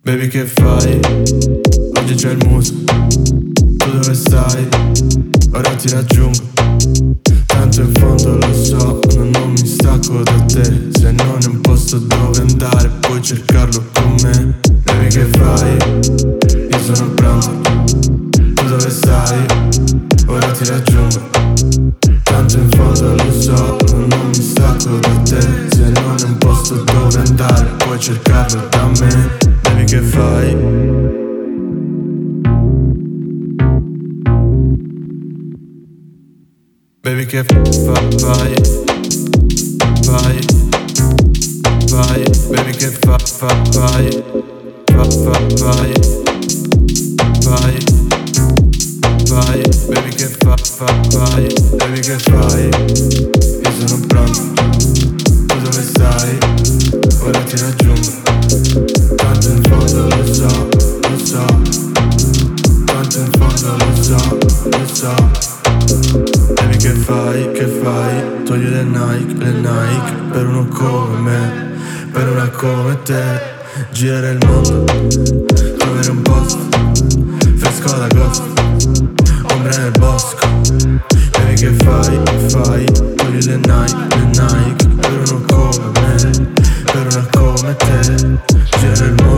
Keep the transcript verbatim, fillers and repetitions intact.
Baby che fai? Oggi c'è il muso. Tu dove stai? Ora ti raggiungo. Tanto in fondo lo so, ma non mi stacco da te. Se non è un posto dove andare, puoi cercarlo con me. Baby che fai? Io sono pronto. Tu dove stai? Ora ti raggiungo. Tanto in fondo lo so, ma non mi stacco da te. Se non è un posto dove andare, puoi cercarlo da me. Baby che fai? Baby che fa, vai, vai, vai. Baby che fa, fa, vai, fa, fa, vai, vai, vai. Baby che fa, fa, vai. Baby che fai? Io sono pronto. Tu dove stai? Ora ti raggiungo. Tanto in fondo lo so, lo so. Tanto in fondo lo so, lo so. Baby che fai, che fai? Togli le Nike, le Nike per uno come me, per una come te. Girare il mondo, trovare un posto fresco ad agosto, ombra nel bosco. Baby che fai, che fai? Togli le Nike, le Nike per uno come me, per una come te. Girare il mondo,